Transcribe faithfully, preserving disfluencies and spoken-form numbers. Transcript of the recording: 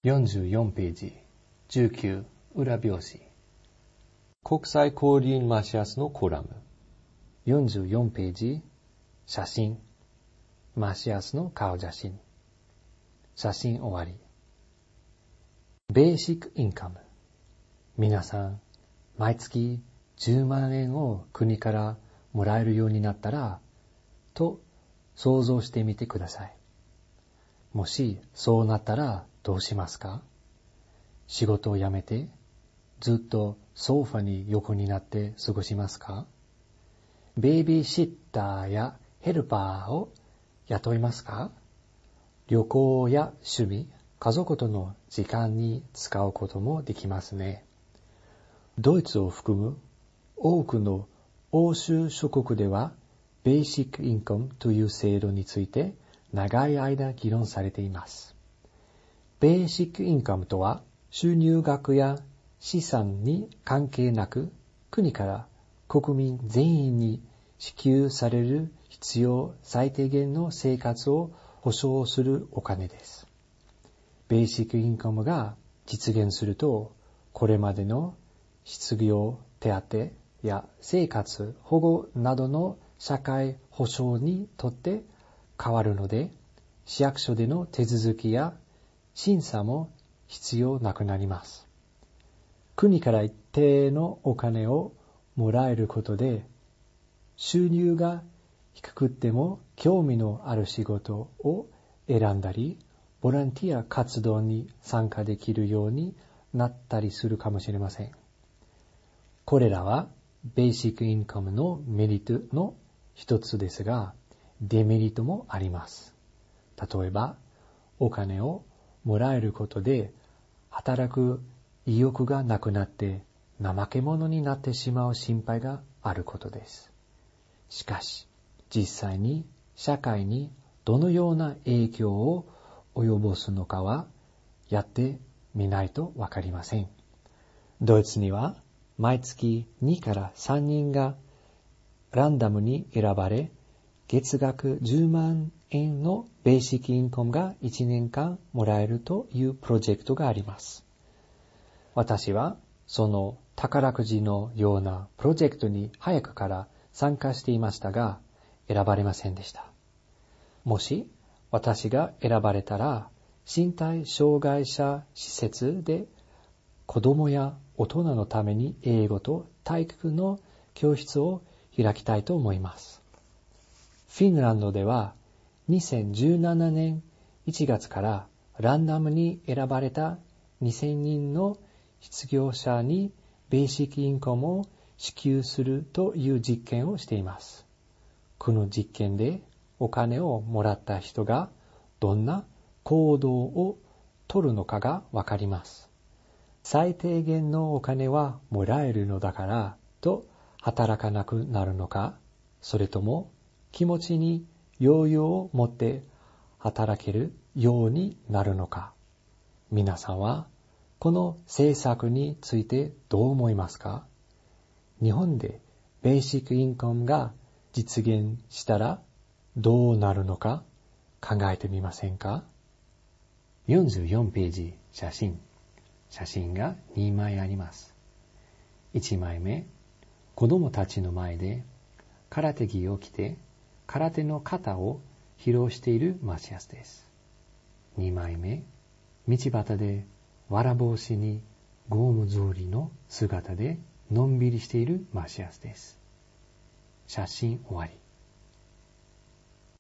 よんじゅうよんページ、じゅうきゅう裏表紙。国際交流マシアスのコラム。よんじゅうよんページ、写真。マシアスの顔写真。写真終わり。ベーシックインカム。皆さん、毎月じゅうまんえんを国からもらえるようになったら、と想像してみてください。もしそうなったらどうしますか？仕事を辞めてずっとソファに横になって過ごしますか？ベイビーシッターやヘルパーを雇いますか？旅行や趣味、家族との時間に使うこともできますね。ドイツを含む多くの欧州諸国ではベーシックインカムという制度について長い間議論されています。ベーシックインカムとは収入額や資産に関係なく国から国民全員に支給される必要最低限の生活を保障するお金です。ベーシックインカムが実現すると、これまでの失業手当や生活保護などの社会保障にとって変わるので、市役所での手続きや審査も必要なくなります。国から一定のお金をもらえることで、収入が低くても興味のある仕事を選んだり、ボランティア活動に参加できるようになったりするかもしれません。これらはベーシックインカムのメリットの一つですが、デメリットもあります。例えば、お金をもらえることで働く意欲がなくなって怠け者になってしまう心配があることです。しかし、実際に社会にどのような影響を及ぼすのかはやってみないとわかりません。ドイツには毎月にからさんにんがランダムに選ばれ、月額じゅうまんえんのベーシックインカムがいちねんかんもらえるというプロジェクトがあります。私はその宝くじのようなプロジェクトに早くから参加していましたが、選ばれませんでした。もし私が選ばれたら、身体障害者施設で子供や大人のために英語と体育の教室を開きたいと思います。フィンランドではにせんじゅうななねんいちがつからランダムに選ばれたにせんにんの失業者にベーシックインカムを支給するという実験をしています。この実験でお金をもらった人がどんな行動を取るのかがわかります。最低限のお金はもらえるのだからと働かなくなるのか、それとも気持ちに余裕を持って働けるようになるのか。皆さんはこの政策についてどう思いますか？日本でベーシックインカムが実現したらどうなるのか考えてみませんか？よんじゅうよんページ、写真。写真がにまいあります。いちまいめ、子供たちの前で空手着を着て空手の形を披露しているマシアスです。にまいめ、道端でわら帽子にゴム草履の姿でのんびりしているマシアスです。写真終わり。